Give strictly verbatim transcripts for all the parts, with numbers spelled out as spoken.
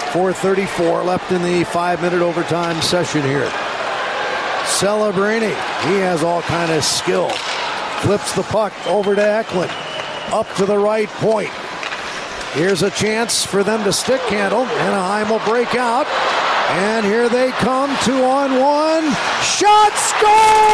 four thirty-four left in the five-minute overtime session here. Celebrini, he has all kind of skill. Flips the puck over to Eklund. Up to the right point. Here's a chance for them to stick handle. Anaheim will break out. And here they come, two on one. Shot, score!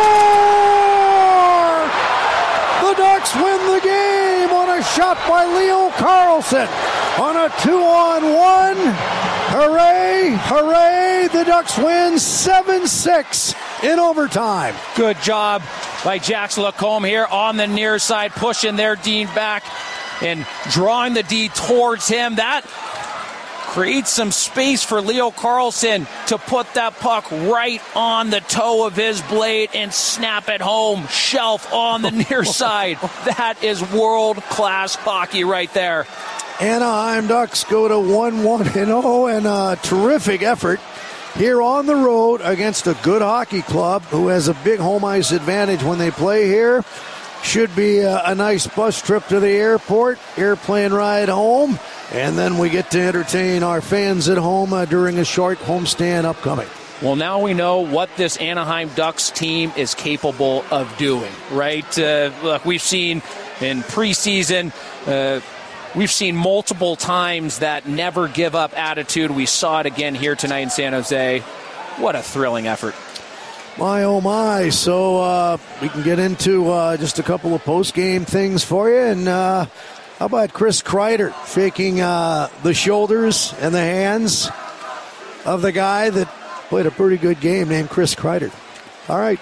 The Ducks win the game on a shot by Leo Carlson. On a two on one. Hooray, hooray. The Ducks win seven six in overtime. Good job by Jax Lacombe here on the near side, pushing their Dean back and drawing the D towards him. That creates some space for Leo Carlson to put that puck right on the toe of his blade and snap it home. Shelf on the near side. That is world-class hockey right there. Anaheim Ducks go to one one and oh, and a terrific effort here on the road against a good hockey club who has a big home ice advantage when they play here. Should be a, a nice bus trip to the airport, airplane ride home, and then we get to entertain our fans at home uh, during a short homestand upcoming. Well, now we know what this Anaheim Ducks team is capable of doing, right? Uh, look, we've seen in preseason, uh, we've seen multiple times that never give up attitude. We saw it again here tonight in San Jose. What a thrilling effort. My, oh, my. So uh, we can get into uh, just a couple of post-game things for you. And uh, how about Chris Kreider shaking uh, the shoulders and the hands of the guy that played a pretty good game named Chris Kreider. All right.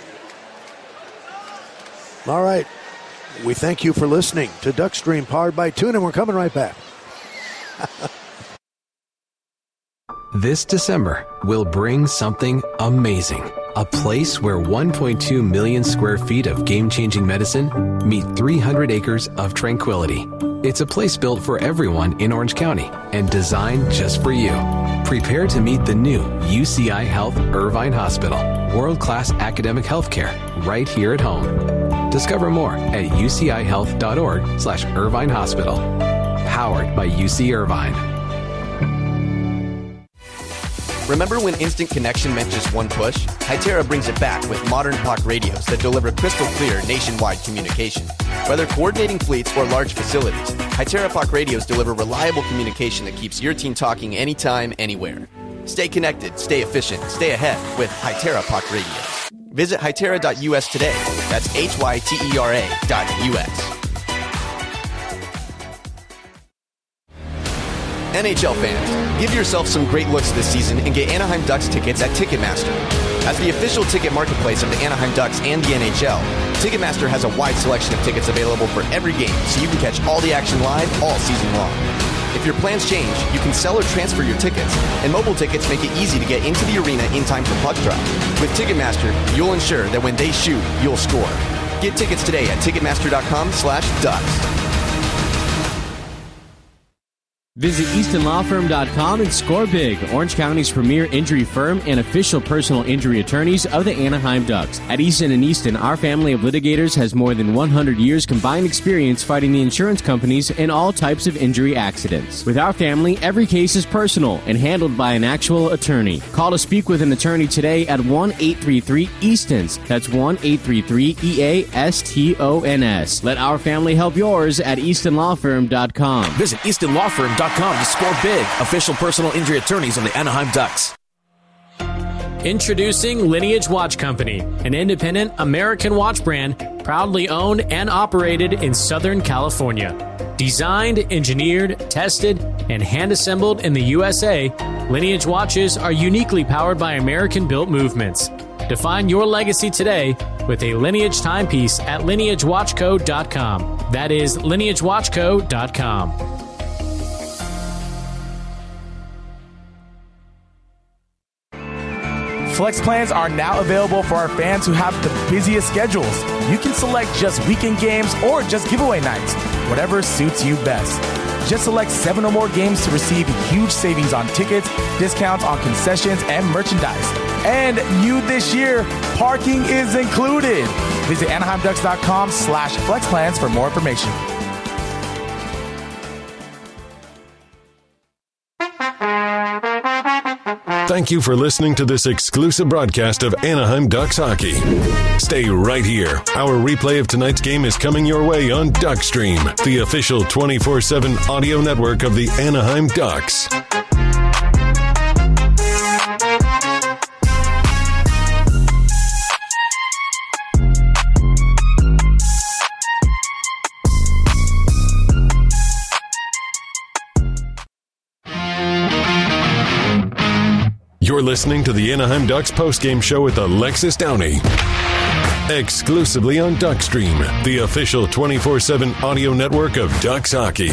All right. We thank you for listening to Duckstream, powered by Tune, and we're coming right back. This December will bring something amazing. A place where one point two million square feet of game-changing medicine meet three hundred acres of tranquility. It's a place built for everyone in Orange County and designed just for you. Prepare to meet the new U C I Health Irvine Hospital. World-class academic healthcare right here at home. Discover more at ucihealth.org slash Irvine Hospital. Powered by U C Irvine. Remember when instant connection meant just one push? Hytera brings it back with modern P O C radios that deliver crystal clear nationwide communication. Whether coordinating fleets or large facilities, Hytera P O C radios deliver reliable communication that keeps your team talking anytime, anywhere. Stay connected, stay efficient, stay ahead with Hytera P O C radios. Visit hytera dot U S today. That's H Y T E R A dot U S. N H L fans, give yourself some great looks this season and get Anaheim Ducks tickets at Ticketmaster. As the official ticket marketplace of the Anaheim Ducks and the N H L, Ticketmaster has a wide selection of tickets available for every game, so you can catch all the action live all season long. If your plans change, you can sell or transfer your tickets, and mobile tickets make it easy to get into the arena in time for puck drop. With Ticketmaster, you'll ensure that when they shoot, you'll score. Get tickets today at Ticketmaster.com slash Ducks. Visit Easton Law Firm dot com and score big. Orange County's premier injury firm and official personal injury attorneys of the Anaheim Ducks. At Easton and Easton, our family of litigators has more than one hundred years combined experience fighting the insurance companies in all types of injury accidents. With our family, every case is personal and handled by an actual attorney. Call to speak with an attorney today at one eight three three Eastons. That's one eight three three E A S T O N S. Let our family help yours at Easton Law Firm dot com. Visit Easton Law Firm dot com to score big. Official personal injury attorneys of the Anaheim Ducks. Introducing Lineage Watch Company, an independent American watch brand proudly owned and operated in Southern California. Designed, engineered, tested, and hand-assembled in the U S A, Lineage watches are uniquely powered by American-built movements. Define your legacy today with a Lineage timepiece at lineage watch co dot com. That is lineage watch co dot com. Flex plans are now available for our fans who have the busiest schedules. You can select just weekend games or just giveaway nights, whatever suits you best. Just select seven or more games to receive huge savings on tickets, discounts on concessions, and merchandise. And new this year, parking is included. Visit Anaheim Ducks dot com slash flex plans for more information. Thank you for listening to this exclusive broadcast of Anaheim Ducks hockey. Stay right here. Our replay of tonight's game is coming your way on Duckstream, the official twenty-four seven audio network of the Anaheim Ducks. You're listening to the Anaheim Ducks postgame show with Alexis Downey. Exclusively on Duckstream, the official twenty-four seven audio network of Ducks hockey.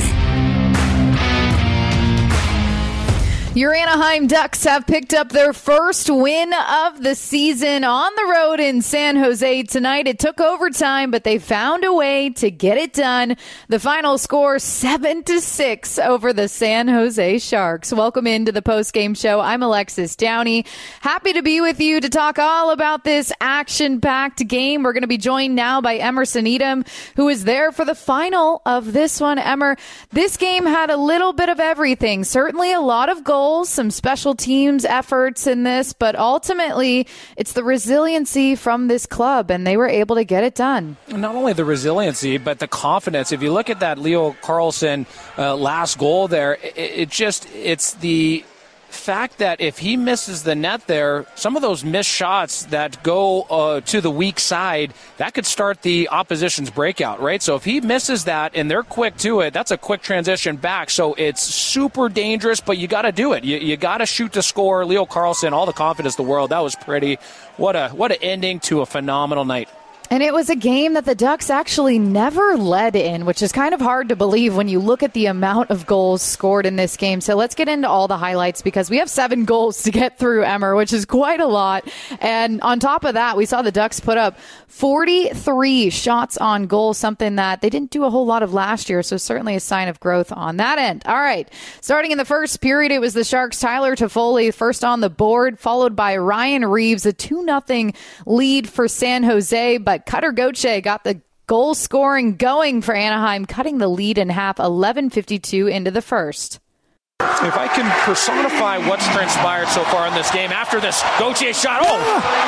Your Anaheim Ducks have picked up their first win of the season on the road in San Jose tonight. It took overtime, but they found a way to get it done. The final score, seven to six over the San Jose Sharks. Welcome into the postgame show. I'm Alexis Downey. Happy to be with you to talk all about this action-packed game. We're going to be joined now by Emerson Edom, who is there for the final of this one. Emmer, this game had a little bit of everything. Certainly a lot of goals, some special teams efforts in this, but ultimately it's the resiliency from this club, and they were able to get it done. Not only the resiliency, but the confidence. If you look at that Leo Carlsson uh, last goal there, it, it just, it's the fact that if he misses the net there, some of those missed shots that go uh, to the weak side, that could start the opposition's breakout, right? So if he misses that and they're quick to it, that's a quick transition back. So it's super dangerous, but you got to do it. You, you got to shoot to score. Leo Carlsson, all the confidence in the world. That was pretty. What a what an ending to a phenomenal night. And it was a game that the Ducks actually never led in, which is kind of hard to believe when you look at the amount of goals scored in this game. So let's get into all the highlights because we have seven goals to get through, Emmer, which is quite a lot. And on top of that, we saw the Ducks put up forty-three shots on goal, something that they didn't do a whole lot of last year. So certainly a sign of growth on that end. All right. Starting in the first period, it was the Sharks' Tyler Toffoli first on the board, followed by Ryan Reeves, a two nothing lead for San Jose. But Cutter Gauthier got the goal scoring going for Anaheim, cutting the lead in half, eleven fifty-two into the first. If I can personify what's transpired so far in this game after this Gauthier shot. Oh!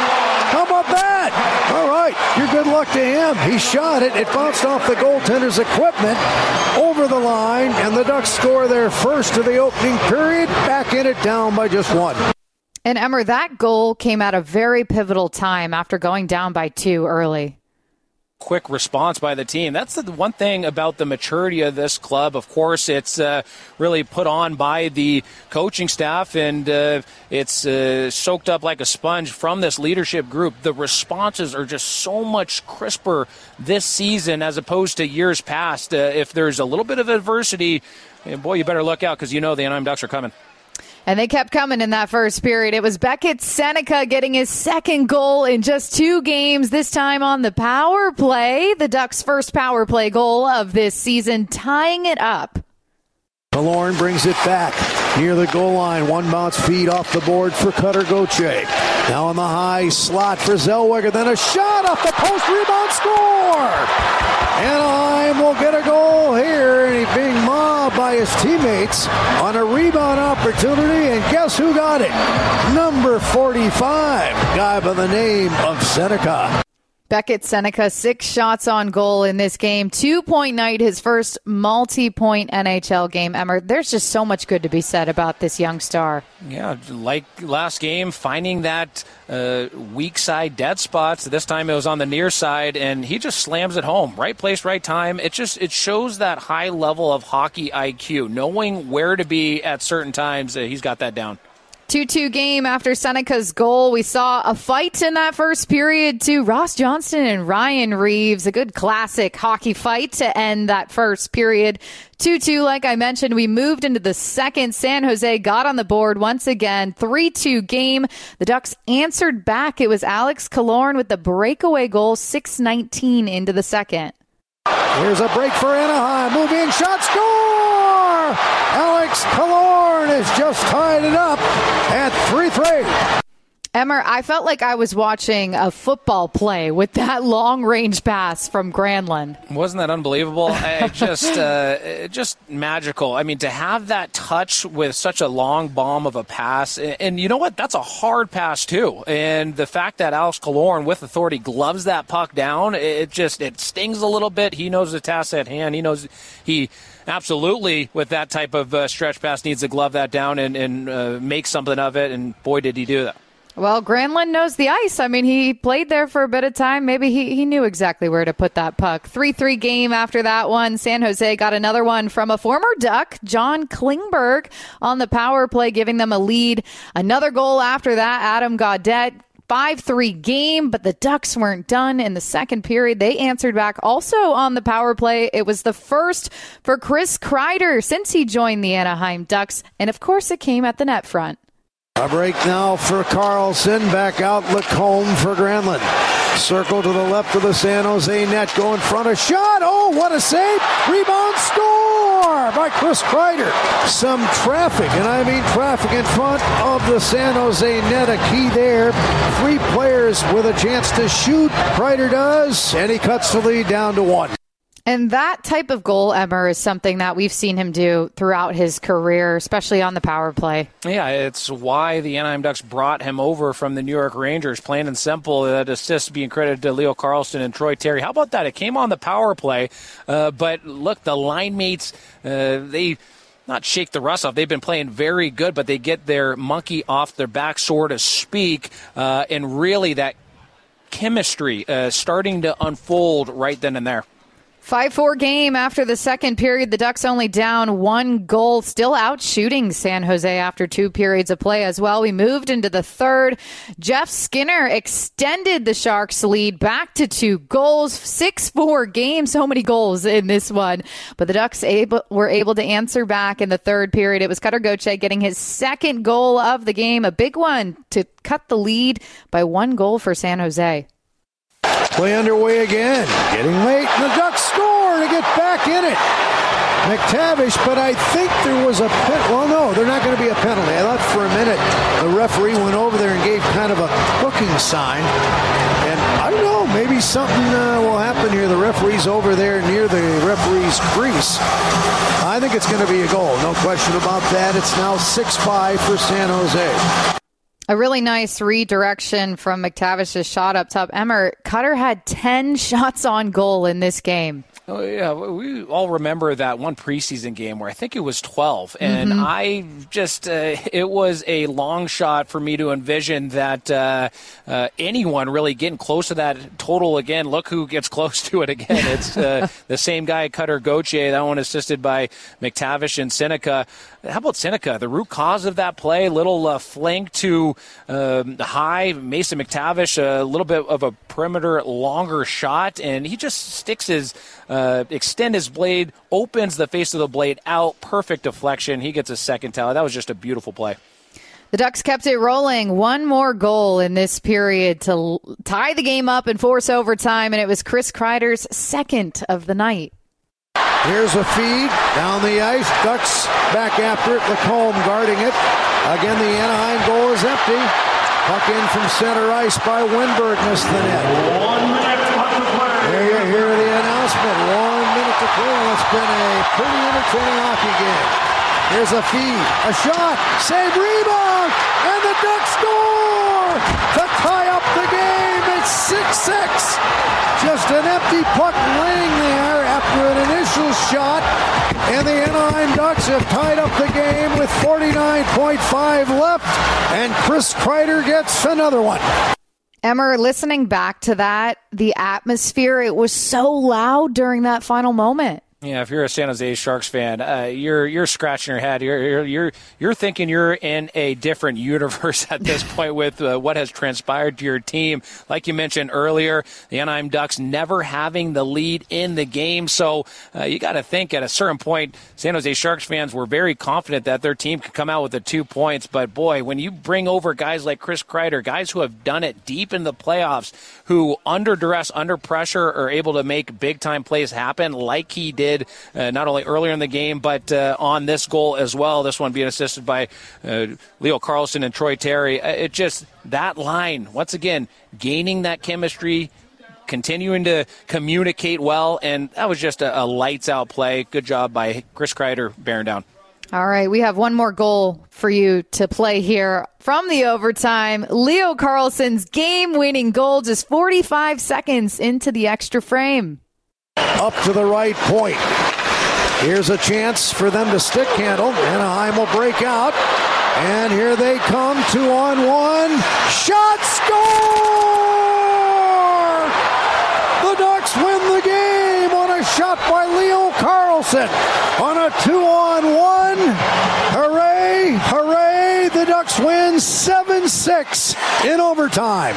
How about that? All right, your good luck to him. He shot it. It bounced off the goaltender's equipment over the line, and the Ducks score their first of the opening period, back in it down by just one. And Emmer, that goal came at a very pivotal time after going down by two early. Quick response by the team. That's the one thing about the maturity of this club. Of course, it's uh, really put on by the coaching staff, and uh, it's uh, soaked up like a sponge from this leadership group. The responses are just so much crisper this season as opposed to years past. Uh, if there's a little bit of adversity, boy, you better look out because you know the Anaheim Ducks are coming. And they kept coming in that first period. It was Beckett Seneca getting his second goal in just two games, this time on the power play. The Ducks' first power play goal of this season, tying it up. Killorn brings it back near the goal line. One bounce feed off the board for Cutter Gauthier. Now on the high slot for Zellweger. Then a shot off the post, rebound, score! Anaheim will get a goal here, and he's being mobbed by his teammates on a rebound opportunity, and guess who got it? Number forty-five, guy by the name of Seneca. Beckett Seneca, six shots on goal in this game. Two-point night, his first multi-point N H L game. Emmer, there's just so much good to be said about this young star. Yeah, like last game, finding that uh, weak side dead spots. This time it was on the near side, and he just slams it home. Right place, right time. It just it shows that high level of hockey I Q, knowing where to be at certain times. Uh, he's got that down. two two game after Seneca's goal. We saw a fight in that first period too. Ross Johnston and Ryan Reeves, a good classic hockey fight to end that first period. two two, like I mentioned, we moved into the second. San Jose got on the board once again. three two game. The Ducks answered back. It was Alex Killorn with the breakaway goal, six nineteen into the second. Here's a break for Anaheim. Move in, shot, score! Alex Killorn has just tied it up at three three. Emmer, I felt like I was watching a football play with that long-range pass from Granlund. Wasn't that unbelievable? I just, uh, just magical. I mean, to have that touch with such a long bomb of a pass, and, and you know what? That's a hard pass too. And the fact that Alex Killorn, with authority, gloves that puck down, it just it stings a little bit. He knows the task at hand. He knows he absolutely, with that type of uh, stretch pass, needs to glove that down and, and uh, make something of it. And boy, did he do that. Well, Granlund knows the ice. I mean, he played there for a bit of time. Maybe he, he knew exactly where to put that puck. three three game after that one. San Jose got another one from a former Duck, John Klingberg, on the power play, giving them a lead. Another goal after that, Adam Gaudette. five three game, but the Ducks weren't done in the second period. They answered back also on the power play. It was the first for Chris Kreider since he joined the Anaheim Ducks, and of course it came at the net front. A break now for Carlson. Back out Lacombe for Granlund. Circle to the left of the San Jose net. Go in front. A shot. Oh, what a save. Rebound, score by Chris Kreider. Some traffic, and I mean traffic in front of the San Jose net. A key there. Three players with a chance to shoot. Kreider does, and he cuts the lead down to one. And that type of goal, Emmer, is something that we've seen him do throughout his career, especially on the power play. Yeah, it's why the Anaheim Ducks brought him over from the New York Rangers, plain and simple. That assist being credited to Leo Carlsson and Troy Terry. How about that? It came on the power play, uh, but look, the line mates, uh, they... not shake the rust off. They've been playing very good, but they get their monkey off their back, so to speak, uh, and really that chemistry uh, starting to unfold right then and there. five four game after the second period. The Ducks only down one goal, still out shooting San Jose after two periods of play as well. We moved into the third. Jeff Skinner extended the Sharks' lead back to two goals. six four game, so many goals in this one. But the Ducks able, were able to answer back in the third period. It was Cutter Gauthier getting his second goal of the game, a big one to cut the lead by one goal for San Jose. Play underway again. Getting late, and the Ducks score to get back in it. McTavish, but I think there was a pen- well, no, they're not going to be a penalty. I thought for a minute the referee went over there and gave kind of a hooking sign. And I don't know, maybe something uh, will happen here. The referee's over there near the referee's crease. I think it's going to be a goal, no question about that. It's now six five for San Jose. A really nice redirection from McTavish's shot up top. Emmer, Cutter had ten shots on goal in this game. Oh, yeah, we all remember that one preseason game where I think it was twelve, and mm-hmm. I just, uh, it was a long shot for me to envision that uh, uh, anyone really getting close to that total again. Look who gets close to it again. It's uh, the same guy, Cutter Gauthier, that one assisted by McTavish and Seneca. How about Seneca? The root cause of that play, little uh, flank to um, high, Mason McTavish, a little bit of a perimeter longer shot, and he just sticks his Uh, extend his blade, opens the face of the blade out, perfect deflection. He gets a second tally. That was just a beautiful play. The Ducks kept it rolling. One more goal in this period to l- tie the game up and force overtime, and it was Chris Kreider's second of the night. Here's a feed down the ice. Ducks back after it. Lacombe guarding it. Again, the Anaheim goal is empty. Puck in from center ice by Winberg. Missed the net. One minute on the play. There you hear the announcement. One minute to play. It's been a pretty entertaining hockey game. Here's a feed. A shot. Save, rebound. And the Ducks score to tie up the game. It's six six. Just an empty puck laying there after an initial shot. And the Anaheim Ducks have tied up the game with forty-nine point five left. And Chris Kreider gets another one. Emmer, listening back to that, the atmosphere, it was so loud during that final moment. Yeah, if you're a San Jose Sharks fan, uh, you're you're scratching your head. You're you're you're, you're thinking you're in a different universe at this point with uh, what has transpired to your team. Like you mentioned earlier, the Anaheim Ducks never having the lead in the game. So uh, you got to think at a certain point, San Jose Sharks fans were very confident that their team could come out with the two points. But boy, when you bring over guys like Chris Kreider, guys who have done it deep in the playoffs, who under duress, under pressure, are able to make big time plays happen like he did did uh, not only earlier in the game, but uh, on this goal as well. This one being assisted by uh, Leo Carlsson and Troy Terry. It just, that line, once again, gaining that chemistry, continuing to communicate well, and that was just a, a lights-out play. Good job by Chris Kreider bearing down. All right, we have one more goal for you to play here from the overtime. Leo Carlsson's game-winning goal just forty-five seconds into the extra frame. Up to the right point. Here's a chance for them to stick handle. Anaheim will break out. And here they come, two on one. Shot, score! The Ducks win the game on a shot by Leo Carlsson on a two on one. Hooray, hooray, the Ducks win seven six in overtime.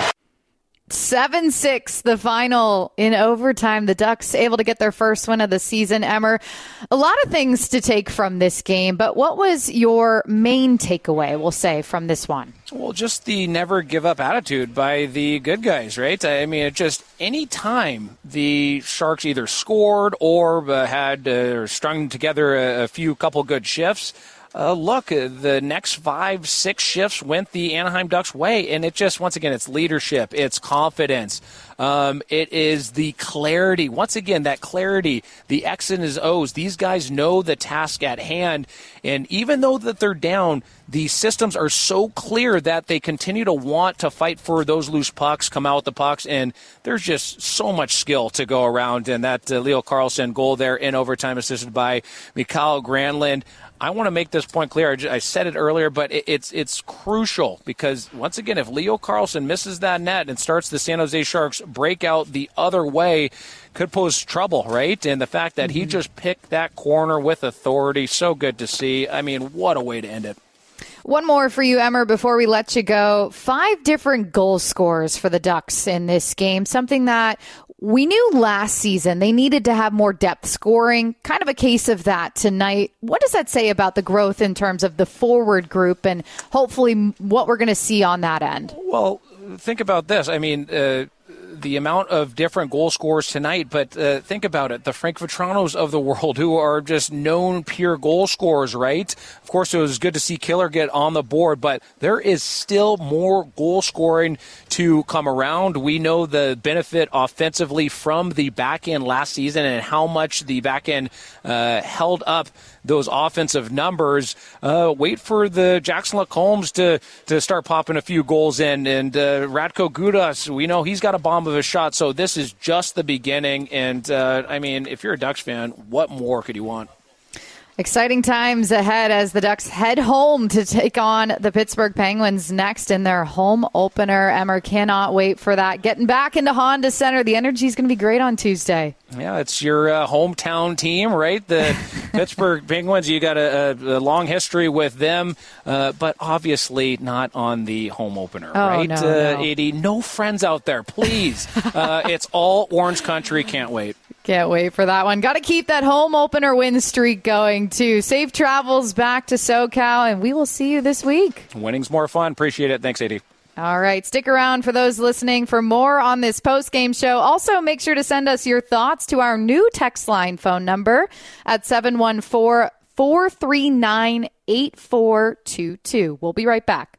seven six, the final in overtime. The Ducks able to get their first win of the season. Emmer, a lot of things to take from this game, but what was your main takeaway, we'll say, from this one? Well, just the never give up attitude by the good guys, right? I mean, it just any time the Sharks either scored or uh, had uh, strung together a, a few couple good shifts, Uh, look, uh, the next five, six shifts went the Anaheim Ducks' way, and it just, once again, it's leadership, it's confidence, um, it is the clarity. Once again, that clarity, the X and his O's, these guys know the task at hand, and even though that they're down, the systems are so clear that they continue to want to fight for those loose pucks, come out with the pucks, and there's just so much skill to go around, and that uh, Leo Carlsson goal there in overtime assisted by Mikael Granlund. I want to make this point clear. I said it earlier, but it's it's crucial because, once again, if Leo Carlsson misses that net and starts the San Jose Sharks break out the other way, could pose trouble, right? And the fact that mm-hmm. he just picked that corner with authority, so good to see. I mean, what a way to end it. One more for you, Emmer, before we let you go. Five different goal scorers for the Ducks in this game, something that we knew last season they needed to have more depth scoring, kind of a case of that tonight. What does that say about the growth in terms of the forward group and hopefully what we're going to see on that end? Well, think about this. I mean, uh, the amount of different goal scorers tonight, but uh, think about it. The Frank Vetranos of the world who are just known pure goal scorers, right? Of course, it was good to see Killer get on the board, but there is still more goal scoring to come around. We know the benefit offensively from the back end last season and how much the back end uh, held up those offensive numbers. Uh, wait for the Jackson Lacombe to to start popping a few goals in, and uh, Radko Gudas, we know he's got a bomb of a shot, so this is just the beginning, and uh, I mean, if you're a Ducks fan, what more could you want? Exciting times ahead as the Ducks head home to take on the Pittsburgh Penguins next in their home opener. Emmer cannot wait for that. Getting back into Honda Center. The energy is going to be great on Tuesday. Yeah, it's your uh, hometown team, right? The Pittsburgh Penguins, you got a, a, a long history with them, uh, but obviously not on the home opener, oh, right? No, uh, no. Edie, no friends out there, please. uh, it's all Orange Country. Can't wait. Can't wait for that one. Got to keep that home opener win streak going, too. Safe travels back to SoCal, and we will see you this week. Winning's more fun. Appreciate it. Thanks, Edie. All right. Stick around for those listening for more on this post-game show. Also, make sure to send us your thoughts to our new text line phone number at seven one four, four three nine, eight four two two. We'll be right back.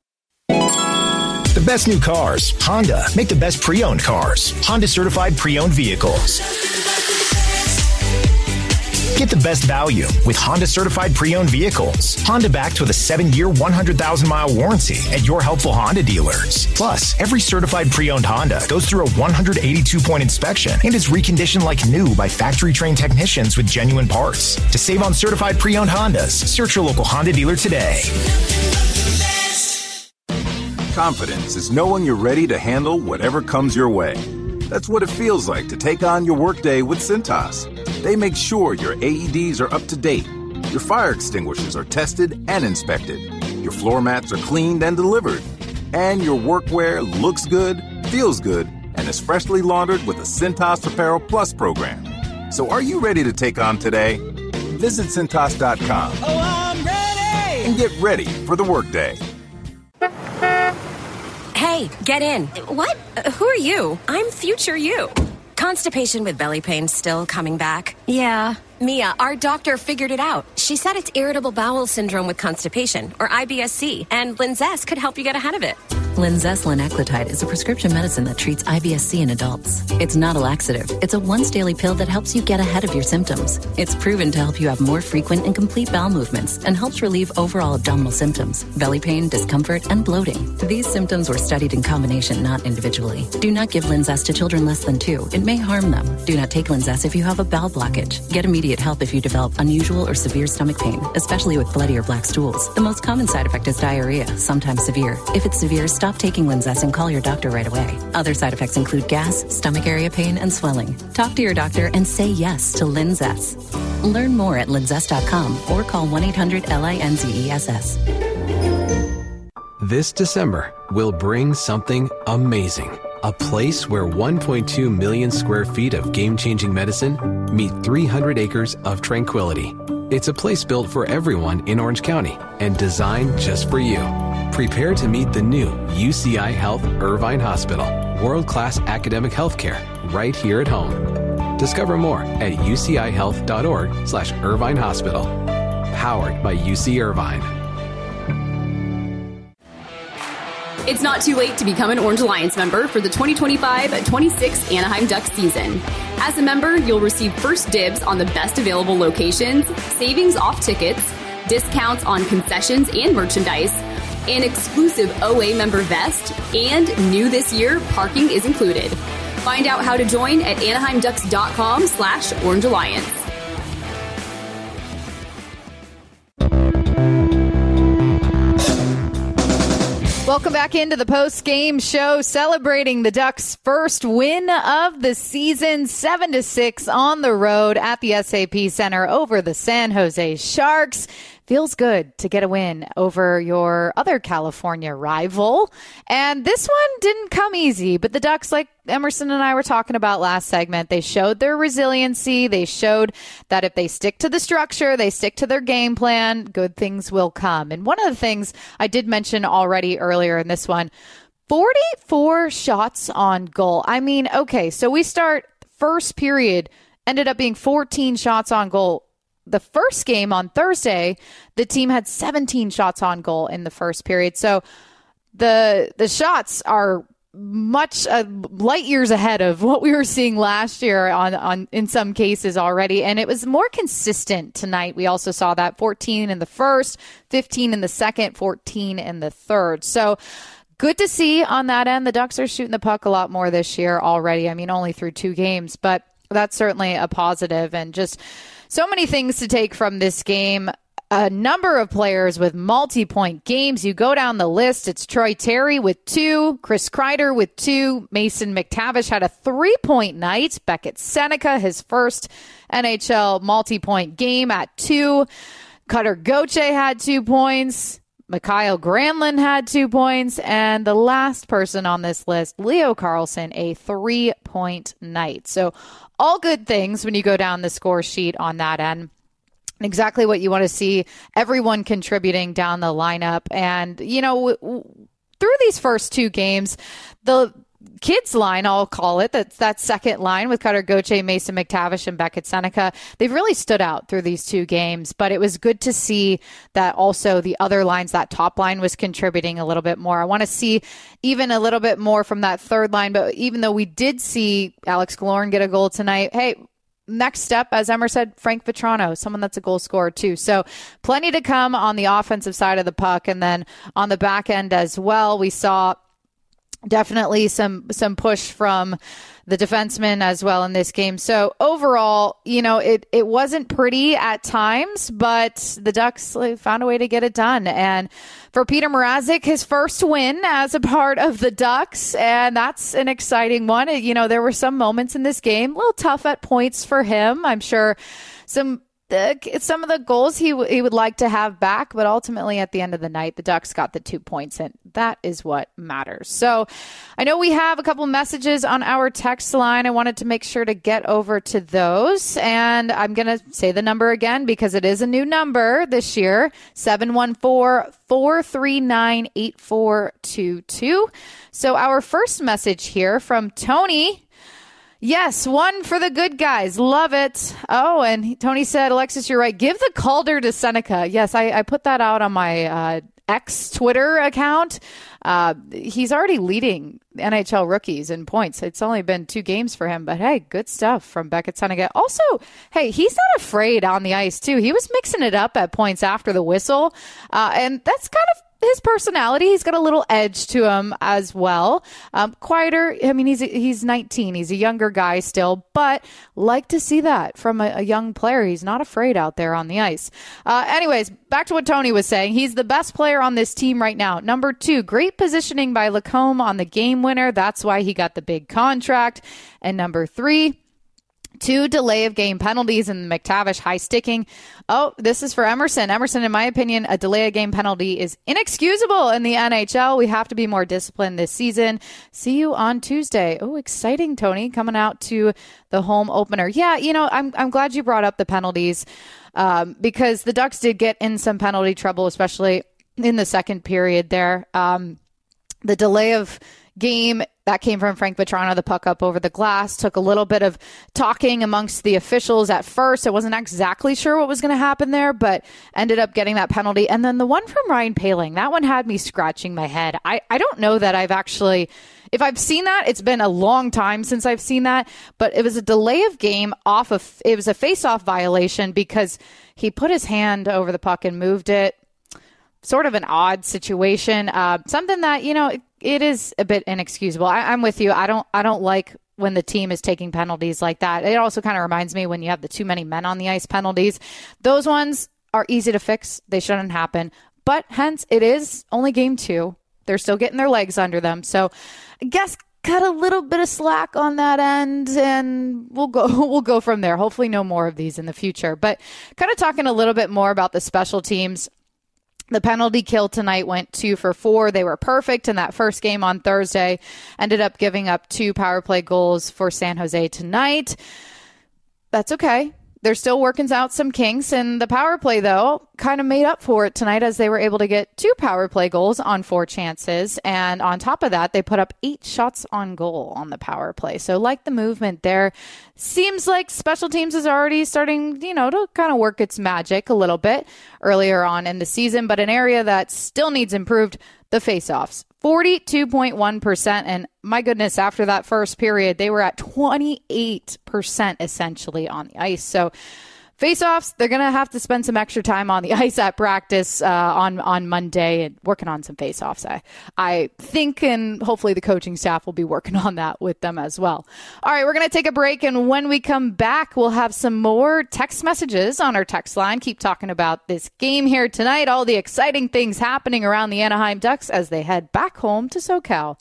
The best new cars. Honda. Make the best pre-owned cars. Honda certified pre-owned vehicles. Get the best value with Honda certified pre-owned vehicles. Honda backed with a seven-year, one hundred thousand mile warranty at your helpful Honda dealers. Plus, every certified pre-owned Honda goes through a one hundred eighty-two point inspection and is reconditioned like new by factory-trained technicians with genuine parts. To save on certified pre-owned Hondas, search your local Honda dealer today. Confidence is knowing you're ready to handle whatever comes your way. That's what it feels like to take on your workday with Cintas. They make sure your A E Ds are up to date, your fire extinguishers are tested and inspected, your floor mats are cleaned and delivered, and your workwear looks good, feels good, and is freshly laundered with a Cintas Apparel Plus program. So are you ready to take on today? Visit Cintas dot com. Oh, I'm ready! And get ready for the workday. Hey, get in. What? Uh, who are you? I'm future you. Constipation with belly pain still coming back? Yeah. Mia, our doctor figured it out. She said it's irritable bowel syndrome with constipation, or I B S C, and Linzess could help you get ahead of it. Linzess linaclotide is a prescription medicine that treats I B S C in adults. It's not a laxative. It's a once-daily pill that helps you get ahead of your symptoms. It's proven to help you have more frequent and complete bowel movements and helps relieve overall abdominal symptoms, belly pain, discomfort, and bloating. These symptoms were studied in combination, not individually. Do not give Linzess to children less than two. It may harm them. Do not take Linzess if you have a bowel blockage. Get immediate help if you develop unusual or severe stomach pain, especially with bloody or black stools. The most common side effect is diarrhea, sometimes severe. If it's severe, stop taking Linzess and call your doctor right away. Other side effects include gas, stomach area pain, and swelling. Talk to your doctor and say yes to Linzess. Learn more at linzess dot com or call one eight hundred L I N Z E S S. This December will bring something amazing. A place where one point two million square feet of game-changing medicine meet three hundred acres of tranquility. It's a place built for everyone in Orange County and designed just for you. Prepare to meet the new U C I Health Irvine Hospital. World-class academic healthcare right here at home. Discover more at ucihealth.org slash Irvine Hospital. Powered by U C Irvine. It's not too late to become an Orange Alliance member for the twenty twenty-five twenty-six Anaheim Ducks season. As a member, you'll receive first dibs on the best available locations, savings off tickets, discounts on concessions and merchandise, an exclusive O A member vest, and new this year, parking is included. Find out how to join at anaheimducks.com slash Orange Alliance. Welcome back into the post-game show, celebrating the Ducks' first win of the season, seven to six on the road at the S A P Center over the San Jose Sharks. Feels good to get a win over your other California rival. And this one didn't come easy, but the Ducks, like Emerson and I were talking about last segment, they showed their resiliency. They showed that if they stick to the structure, they stick to their game plan, good things will come. And one of the things I did mention already earlier in this one, forty-four shots on goal. I mean, okay, so we start first period, ended up being fourteen shots on goal. The first game on Thursday, the team had seventeen shots on goal in the first period. So the the shots are much uh, light years ahead of what we were seeing last year on, on in some cases already. And it was more consistent tonight. We also saw that fourteen in the first, fifteen in the second, fourteen in the third. So good to see on that end. The Ducks are shooting the puck a lot more this year already. I mean, only through two games, but that's certainly a positive, and just so many things to take from this game. A number of players with multi-point games. You go down the list. It's Troy Terry with two, Chris Kreider with two, Mason McTavish had a three-point night, Beckett Seneca, his first N H L multi-point game at two, Cutter Gauthier had two points, Mikhail Granlund had two points, and the last person on this list, Leo Carlsson, a three-point night. So all good things when you go down the score sheet on that end. Exactly what you want to see, everyone contributing down the lineup. And, you know, w- w- through these first two games, the kids line, I'll call it, that's that second line with Cutter Gauthier, Mason McTavish, and Beckett Seneca, they've really stood out through these two games. But it was good to see that also the other lines, that top line was contributing a little bit more. I want to see even a little bit more from that third line. But even though we did see Alex Killorn get a goal tonight, hey, next step, as Emmer said, Frank Vetrano, someone that's a goal scorer too. So plenty to come on the offensive side of the puck. And then on the back end as well, we saw definitely some some push from the defensemen as well in this game. So overall, you know, it, it wasn't pretty at times, but the Ducks found a way to get it done. And for Peter Mrazek, his first win as a part of the Ducks, and that's an exciting one. You know, there were some moments in this game, a little tough at points for him. I'm sure some The, some of the goals he, w- he would like to have back, but ultimately at the end of the night, the Ducks got the two points, and that is what matters. So I know we have a couple messages on our text line. I wanted to make sure to get over to those, and I'm going to say the number again because it is a new number this year, seven one four, four three nine, eight four two two. So our first message here from Tony. Yes, one for the good guys. Love it. Oh, and Tony said, Alexis, you're right. Give the Calder to Seneca. Yes, I, I put that out on my uh, X Twitter account. Uh, he's already leading N H L rookies in points. It's only been two games for him, but hey, good stuff from Beckett Seneca. Also, hey, he's not afraid on the ice, too. He was mixing it up at points after the whistle, uh, and that's kind of his personality. He's got a little edge to him as well. Um, quieter. I mean, he's he's nineteen. He's a younger guy still, but like to see that from a, a young player. He's not afraid out there on the ice. Uh, anyways, back to what Tony was saying. He's the best player on this team right now. Number two, great positioning by Lacombe on the game winner. That's why he got the big contract. And number three, two delay of game penalties in the McTavish high sticking. Oh, this is for Emerson. Emerson, in my opinion, a delay of game penalty is inexcusable in the N H L. We have to be more disciplined this season. See you on Tuesday. Oh, exciting, Tony, coming out to the home opener. Yeah, you know, I'm I'm glad you brought up the penalties um, because the Ducks did get in some penalty trouble, especially in the second period there. Um, the delay of game that came from Frank Vatrano, the puck up over the glass, took a little bit of talking amongst the officials at first. I wasn't exactly sure what was going to happen there, but ended up getting that penalty. And then the one from Ryan Poehling, that one had me scratching my head. I, I don't know that I've actually, if I've seen that, it's been a long time since I've seen that, but it was a delay of game off of, it was a face-off violation because he put his hand over the puck and moved it. Sort of an odd situation. Uh, something that, you know, it, it is a bit inexcusable. I, I'm with you. I don't I don't like when the team is taking penalties like that. It also kind of reminds me when you have the too many men on the ice penalties. Those ones are easy to fix. They shouldn't happen. But hence, it is only game two. They're still getting their legs under them. So I guess cut a little bit of slack on that end, and we'll go we'll go from there. Hopefully no more of these in the future. But kind of talking a little bit more about the special teams. The penalty kill tonight went two for four. They were perfect in that first game on Thursday. Ended up giving up two power play goals for San Jose tonight. That's okay. They're still working out some kinks, and the power play, though, kind of made up for it tonight as they were able to get two power play goals on four chances. And on top of that, they put up eight shots on goal on the power play. So like the movement there, seems like special teams is already starting, you know, to kind of work its magic a little bit earlier on in the season. But an area that still needs improved, the faceoffs. forty-two point one percent. And my goodness, after that first period, they were at twenty-eight percent essentially on the ice. So faceoffs, they're going to have to spend some extra time on the ice at practice uh, on, on Monday and working on some faceoffs. I, I think, and hopefully the coaching staff will be working on that with them as well. All right, we're going to take a break, and when we come back, we'll have some more text messages on our text line. Keep talking about this game here tonight, all the exciting things happening around the Anaheim Ducks as they head back home to SoCal.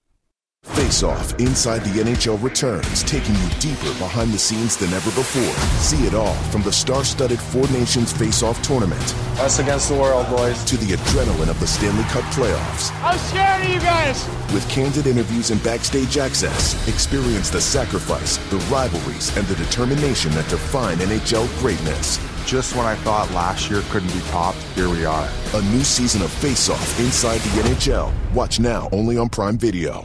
Face Off Inside the N H L returns, taking you deeper behind the scenes than ever before. See it all from the star-studded Four Nations Face Off tournament. Us against the world, boys. To the adrenaline of the Stanley Cup playoffs. I'm scared of you guys. With candid interviews and backstage access, experience the sacrifice, the rivalries, and the determination that define N H L greatness. Just when I thought last year couldn't be topped, here we are. A new season of Face Off Inside the N H L. Watch now only on Prime Video.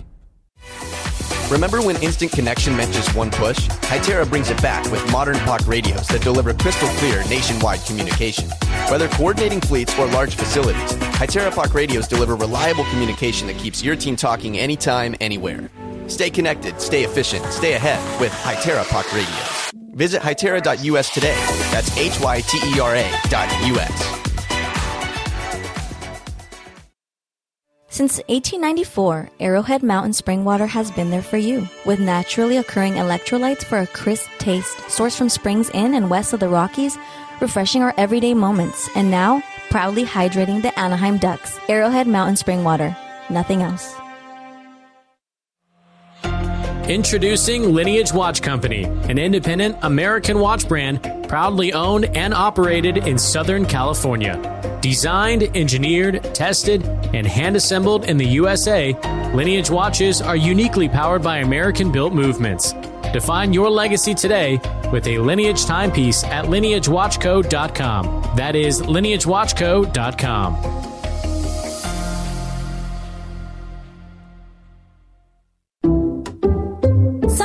Remember when instant connection meant just one push? Hytera brings it back with modern P O C radios that deliver crystal clear nationwide communication. Whether coordinating fleets or large facilities, Hytera P O C radios deliver reliable communication that keeps your team talking anytime, anywhere. Stay connected, stay efficient, stay ahead with Hytera P O C radios. Visit hytera dot U S today. That's H Y T E R A dot U S. Since eighteen ninety-four, Arrowhead Mountain Spring Water has been there for you, with naturally occurring electrolytes for a crisp taste, sourced from springs in and west of the Rockies, refreshing our everyday moments, and now proudly hydrating the Anaheim Ducks. Arrowhead Mountain Spring Water, nothing else. Introducing Lineage Watch Company, an independent American watch brand proudly owned and operated in Southern California. Designed, engineered, tested, and hand-assembled in the U S A, Lineage watches are uniquely powered by American-built movements. Define your legacy today with a Lineage timepiece at lineage watch co dot com. That is lineage watch co dot com.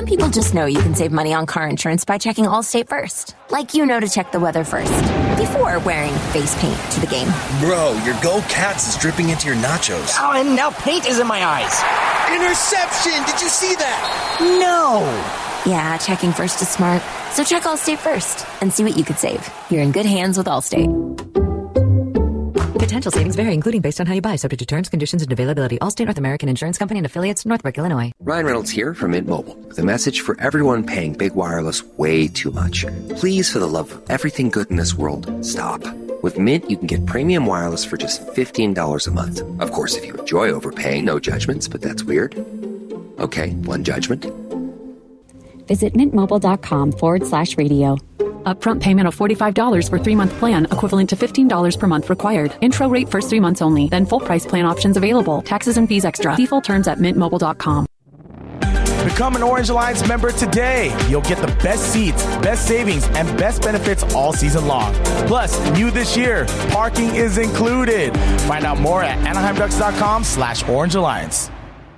Some people just know you can save money on car insurance by checking Allstate first. Like you know to check the weather first, before wearing face paint to the game. Bro, your Go Cats is dripping into your nachos. Oh, and now paint is in my eyes. Interception! Did you see that? No! Yeah, checking first is smart. So check Allstate first and see what you could save. You're in good hands with Allstate. Potential savings vary, including based on how you buy, subject to terms, conditions, and availability. Allstate North American Insurance Company and affiliates, Northbrook, Illinois. Ryan Reynolds here from Mint Mobile with a message for everyone paying big wireless way too much. Please, for the love of everything good in this world, stop. With Mint, you can get premium wireless for just fifteen dollars a month. Of course, if you enjoy overpaying, no judgments, but that's weird. Okay, one judgment. Visit mintmobile.com forward slash radio. Upfront payment of forty-five dollars for three-month plan, equivalent to fifteen dollars per month required. Intro rate first three months only, then full price plan options available. Taxes and fees extra. See full terms at mint mobile dot com. Become an Orange Alliance member today. You'll get the best seats, best savings, and best benefits all season long. Plus, new this year, parking is included. Find out more at anaheimducks.com slash Orange Alliance.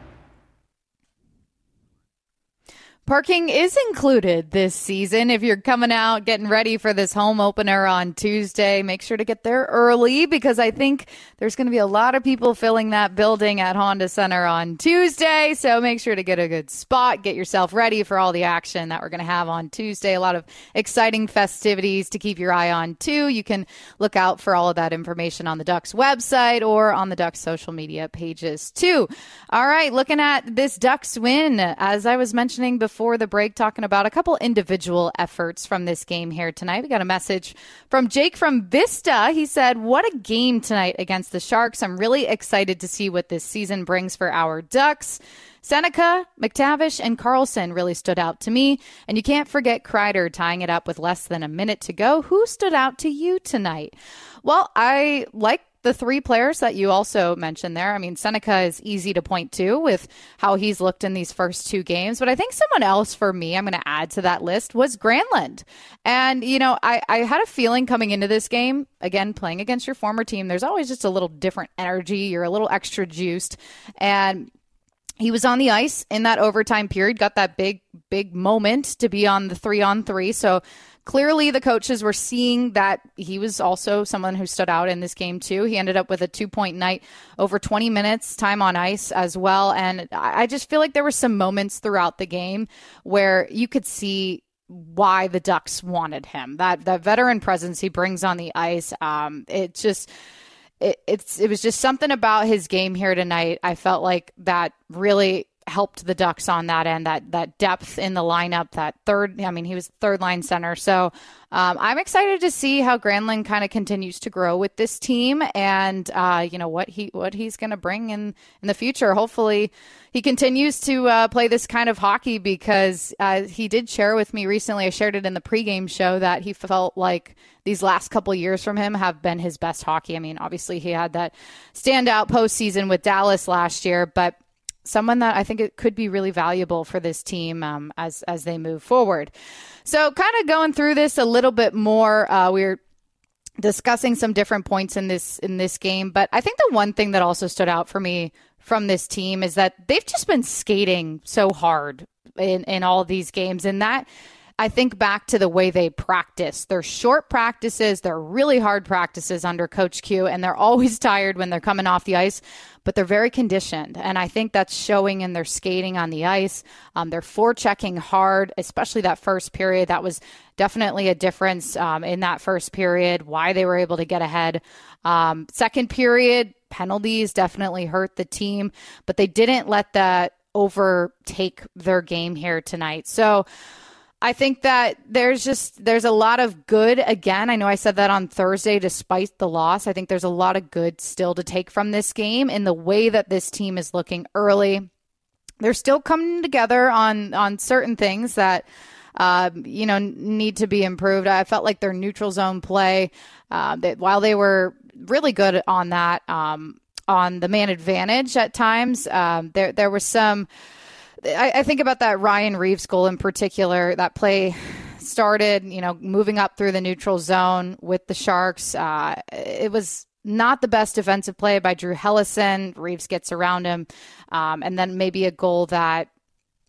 Parking is included this season. If you're coming out, getting ready for this home opener on Tuesday, make sure to get there early because I think there's going to be a lot of people filling that building at Honda Center on Tuesday. So make sure to get a good spot, get yourself ready for all the action that we're going to have on Tuesday. A lot of exciting festivities to keep your eye on too. You can look out for all of that information on the Ducks website or on the Ducks social media pages too. All right, looking at this Ducks win, as I was mentioning before, Before the break, talking about a couple individual efforts from this game here tonight. We got a message from Jake from Vista. He said, what a game tonight against the Sharks. I'm really excited to see what this season brings for our Ducks. Seneca, McTavish, and Carlson really stood out to me. And you can't forget Kreider tying it up with less than a minute to go. Who stood out to you tonight? Well, I like the three players that you also mentioned there. I mean, Seneca is easy to point to with how he's looked in these first two games. But I think someone else for me, I'm going to add to that list, was Granlund. And, you know, I, I had a feeling coming into this game, again, playing against your former team, there's always just a little different energy. You're a little extra juiced. And he was on the ice in that overtime period, got that big, big moment to be on the three on three. So clearly the coaches were seeing that he was also someone who stood out in this game too. He ended up with a two-point night, over twenty minutes time on ice as well. And I just feel like there were some moments throughout the game where you could see why the Ducks wanted him. That that veteran presence he brings on the ice, um, it just... It, it's it was just something about his game here tonight. I felt like that really helped the Ducks on that end, that that depth in the lineup, that third, I mean, he was third line center. So um, I'm excited to see how Granlund kind of continues to grow with this team and, uh, you know, what he what he's going to bring in, in the future. Hopefully he continues to uh, play this kind of hockey because uh, he did share with me recently, I shared it in the pregame show, that he felt like these last couple years from him have been his best hockey. I mean, obviously he had that standout postseason with Dallas last year, but someone that I think it could be really valuable for this team um, as as they move forward. So kind of going through this a little bit more, uh, we're discussing some different points in this in this game, but I think the one thing that also stood out for me from this team is that they've just been skating so hard in, in all these games, and that I think back to the way they practice. They're short practices. They're really hard practices under Coach Q, and they're always tired when they're coming off the ice, but they're very conditioned. And I think that's showing in their skating on the ice. Um, they're forechecking hard, especially that first period. That was definitely a difference um, in that first period, why they were able to get ahead. Um, second period, penalties definitely hurt the team, but they didn't let that overtake their game here tonight. So I think that there's just, there's a lot of good. Again, I know I said that on Thursday, despite the loss, I think there's a lot of good still to take from this game in the way that this team is looking early. They're still coming together on, on certain things that, uh, you know, need to be improved. I felt like their neutral zone play, uh, that while they were really good on that, um, on the man advantage at times, um, there, there was some, I, I think about that Ryan Reeves goal in particular. That play started, you know, moving up through the neutral zone with the Sharks. Uh, it was not the best defensive play by Drew Hellison. Reeves gets around him. Um, and then maybe a goal that mm,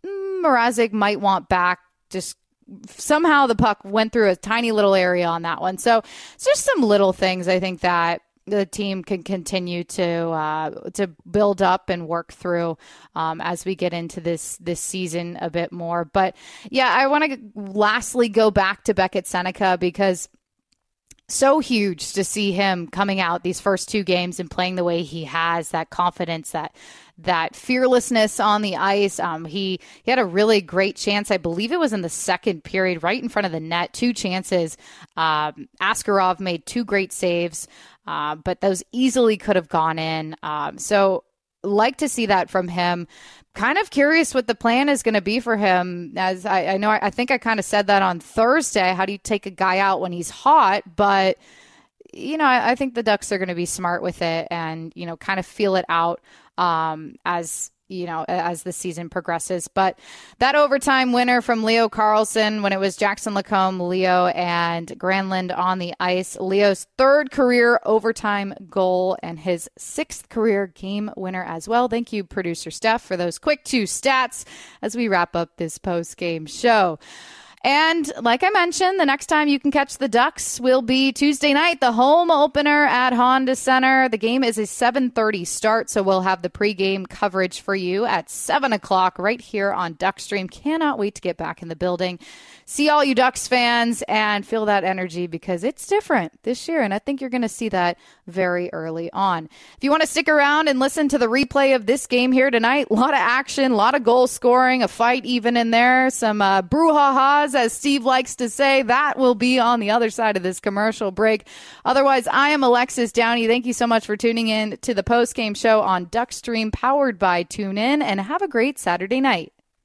Mrazek might want back. Just somehow the puck went through a tiny little area on that one. So it's just some little things I think that the team can continue to uh, to build up and work through um, as we get into this this season a bit more. But yeah, I want to lastly go back to Beckett Seneca because so huge to see him coming out these first two games and playing the way he has, that confidence, that that fearlessness on the ice. Um, he, he had a really great chance. I believe it was in the second period, right in front of the net, two chances. Um, Askarov made two great saves, uh, but those easily could have gone in. Um, so like to see that from him. Kind of curious what the plan is going to be for him. As I, I know, I, I think I kind of said that on Thursday. How do you take a guy out when he's hot? But, you know, I, I think the Ducks are going to be smart with it and, you know, kind of feel it out um, as, you know, as the season progresses. But that overtime winner from Leo Carlsson, when it was Jackson Lacombe, Leo, and Granlund on the ice, Leo's third career overtime goal and his sixth career game winner as well. Thank you, producer Steph, for those quick two stats as we wrap up this post-game show. And like I mentioned, the next time you can catch the Ducks will be Tuesday night, the home opener at Honda Center. The game is a seven thirty start, so we'll have the pregame coverage for you at seven o'clock right here on Duckstream. Cannot wait to get back in the building, see all you Ducks fans, and feel that energy because it's different this year, and I think you're going to see that very early on. If you want to stick around and listen to the replay of this game here tonight, a lot of action, a lot of goal scoring, a fight even in there, some uh, brouhahas, as Steve likes to say. That will be on the other side of this commercial break. Otherwise, I am Alexis Downey. Thank you so much for tuning in to the post-game show on Duckstream, powered by TuneIn, and have a great Saturday night.